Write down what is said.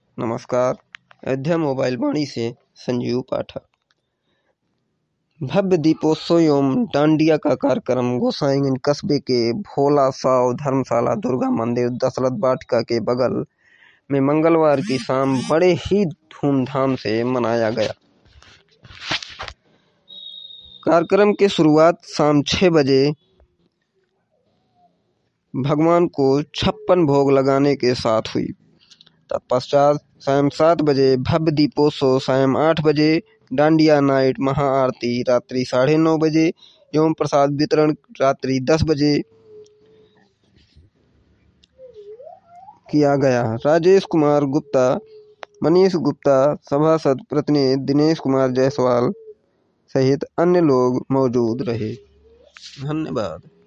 नमस्कार। अयोध्या मोबाइल वाणी से संजीव पाठक। भव्य दीपोत्सव एवं डांडिया का कार्यक्रम गोसाईगंज कस्बे के भोला साव धर्मशाला दुर्गा मंदिर दशरथ वाटिका के बगल में मंगलवार की शाम बड़े ही धूमधाम से मनाया गया। कार्यक्रम की शुरुआत शाम 6 बजे भगवान को 56 भोग लगाने के साथ हुई। तत्पश्चात शाम 7 बजे भव्य दीपोत्सव, शाम 8 बजे डांडिया नाइट महाआरती, रात्रि 9:30 बजे एवं प्रसाद वितरण रात्रि 10 बजे किया गया। राजेश कुमार गुप्ता, मनीष गुप्ता, सभासद प्रतिनिधि दिनेश कुमार जायसवाल सहित अन्य लोग मौजूद रहे। धन्यवाद।